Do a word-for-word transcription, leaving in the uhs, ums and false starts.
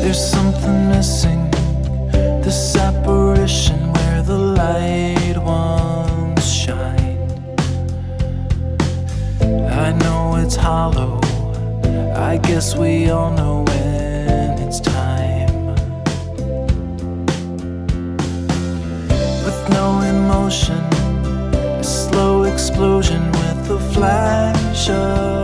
There's something missing, this apparition where the light once shined. I know it's hollow, I guess we all know when it's time. With no emotion, a slow explosion with a flash of